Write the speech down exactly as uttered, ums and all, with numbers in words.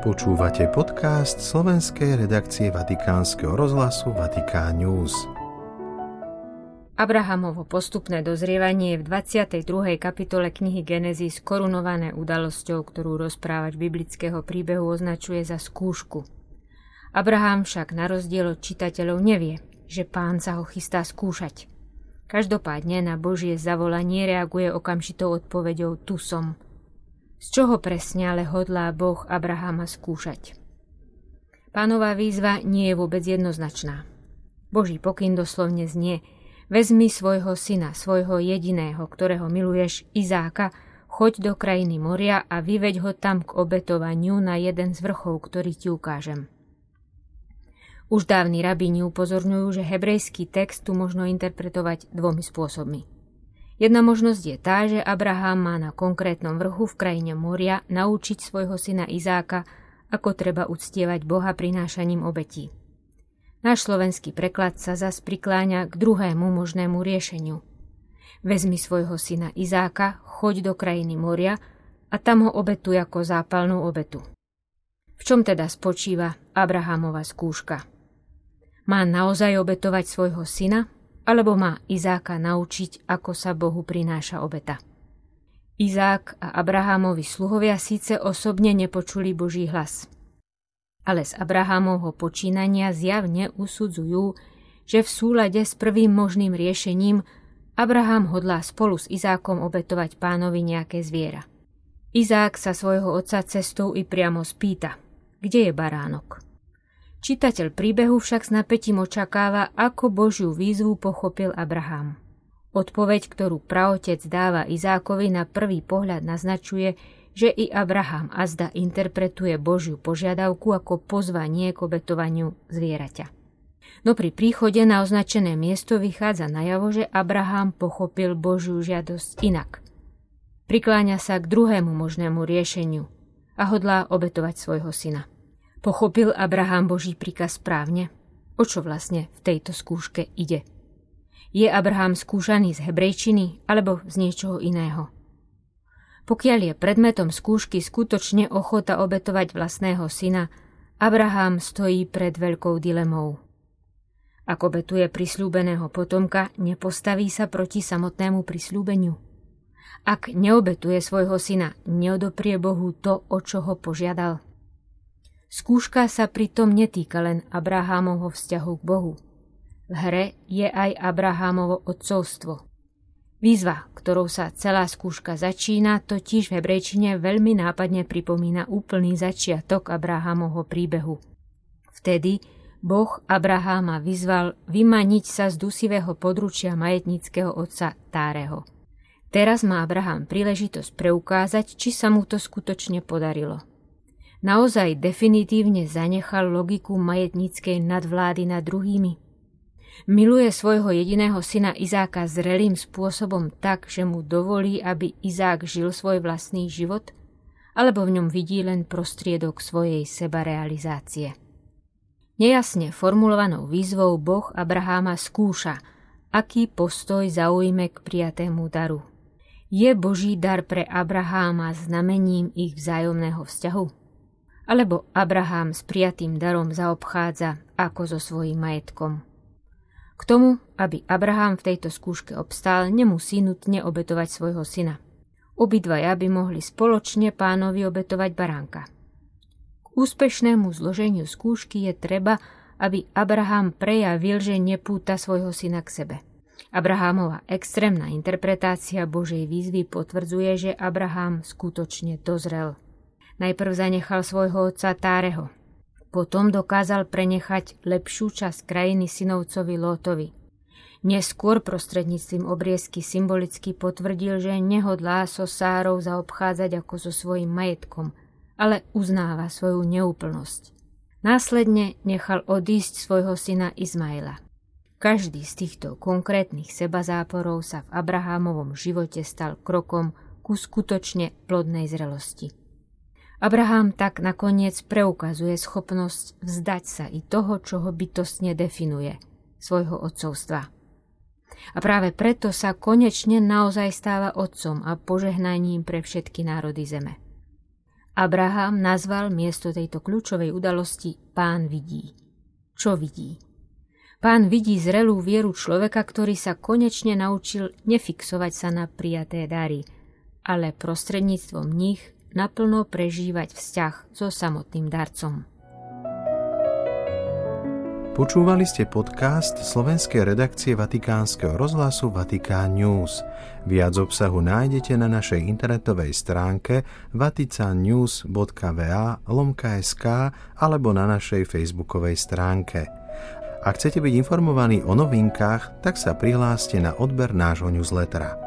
Počúvate podcast slovenskej redakcie Vatikánskeho rozhlasu Vatikán News. Abrahamovo postupné dozrievanie je v dvadsiatej druhej kapitole knihy Genesis korunované udalosťou, ktorú rozprávač biblického príbehu označuje za skúšku. Abraham však na rozdiel od čitateľov nevie, že Pán sa ho chystá skúšať. Každopádne na Božie zavolanie reaguje okamžitou odpoveďou tu som. Z čoho presne ale hodlá Boh Abrahama skúšať? Pánova výzva nie je vôbec jednoznačná. Boží pokyn doslovne znie: vezmi svojho syna, svojho jediného, ktorého miluješ, Izáka, choď do krajiny Moria a vyveď ho tam k obetovaniu na jeden z vrchov, ktorý ti ukážem. Už dávni rabíni upozorňujú, že hebrejský text tu možno interpretovať dvomi spôsobmi. Jedna možnosť je tá, že Abraham má na konkrétnom vrchu v krajine Moria naučiť svojho syna Izáka, ako treba uctievať Boha prinášaním obetí. Náš slovenský preklad sa zas prikláňa k druhému možnému riešeniu. Vezmi svojho syna Izáka, choď do krajiny Moria a tam ho obetuj ako zápalnú obetu. V čom teda spočíva Abrahamova skúška? Má naozaj obetovať svojho syna, alebo má Izáka naučiť, ako sa Bohu prináša obeta? Izák a Abrahamovi sluhovia síce osobne nepočuli Boží hlas, ale z Abrahamovho počínania zjavne usudzujú, že v súlade s prvým možným riešením Abraham hodlá spolu s Izákom obetovať Pánovi nejaké zviera. Izák sa svojho otca cestou i priamo spýta, kde je baránok. Čitateľ príbehu však s napätím očakáva, ako Božiu výzvu pochopil Abraham. Odpoveď, ktorú praotec dáva Izákovi, na prvý pohľad naznačuje, že i Abraham azda interpretuje Božiu požiadavku ako pozvanie k obetovaniu zvieraťa. No pri príchode na označené miesto vychádza najavo, že Abraham pochopil Božiu žiadosť inak. Prikláňa sa k druhému možnému riešeniu a hodlá obetovať svojho syna. Pochopil Abraham Boží príkaz správne? O čo vlastne v tejto skúške ide? Je Abraham skúšaný z hebrejčiny alebo z niečoho iného? Pokiaľ je predmetom skúšky skutočne ochota obetovať vlastného syna, Abraham stojí pred veľkou dilemou. Ak obetuje prisľúbeného potomka, nepostaví sa proti samotnému prisľúbeniu. Ak neobetuje svojho syna, neodoprie Bohu to, o čo ho požiadal. Skúška sa pritom netýka len Abrahámovho vzťahu k Bohu. V hre je aj Abrahámovo otcovstvo. Výzva, ktorou sa celá skúška začína, totiž v hebrejčine veľmi nápadne pripomína úplný začiatok Abrahámovho príbehu. Vtedy Boh Abraháma vyzval vymaniť sa z dusivého područia majetníckeho otca Táreho. Teraz má Abraham príležitosť preukázať, či sa mu to skutočne podarilo. Naozaj definitívne zanechal logiku majetníckej nadvlády nad druhými? Miluje svojho jediného syna Izáka zrelým spôsobom tak, že mu dovolí, aby Izák žil svoj vlastný život? Alebo v ňom vidí len prostriedok svojej sebarealizácie? Nejasne formulovanou výzvou Boh Abraháma skúša, aký postoj zaujme k prijatému daru. Je Boží dar pre Abraháma znamením ich vzájomného vzťahu? Alebo Abraham s prijatým darom zaobchádza ako so svojím majetkom? K tomu, aby Abraham v tejto skúške obstál, nemusí nutne obetovať svojho syna. Obidvaja by mohli spoločne Pánovi obetovať baránka. K úspešnému zloženiu skúšky je treba, aby Abraham prejavil, že nepúta svojho syna k sebe. Abrahámova extrémna interpretácia Božej výzvy potvrdzuje, že Abraham skutočne dozrel. Najprv zanechal svojho otca Táreho. Potom dokázal prenechať lepšiu časť krajiny synovcovi Lótovi. Neskôr prostredníctvom obriezky symbolicky potvrdil, že nehodlá so Sárou zaobchádzať ako so svojím majetkom, ale uznáva svoju neúplnosť. Následne nechal odísť svojho syna Izmaila. Každý z týchto konkrétnych sebazáporov sa v Abrahámovom živote stal krokom ku skutočne plodnej zrelosti. Abraham tak nakoniec preukazuje schopnosť vzdať sa i toho, čo ho bytostne definuje, svojho otcovstva. A práve preto sa konečne naozaj stáva otcom a požehnaním pre všetky národy zeme. Abraham nazval miesto tejto kľúčovej udalosti Pán vidí. Čo vidí? Pán vidí zrelú vieru človeka, ktorý sa konečne naučil nefixovať sa na prijaté dary, ale prostredníctvom nich naplno prežívať vzťah so samotným darcom. Počúvali ste podcast slovenskej redakcie Vatikánskeho rozhlasu Vatikán News. Viac obsahu nájdete na našej internetovej stránke vaticannews bodka va lomka es ká alebo na našej facebookovej stránke. Ak chcete byť informovaní o novinkách, tak sa prihláste na odber nášho newslettera.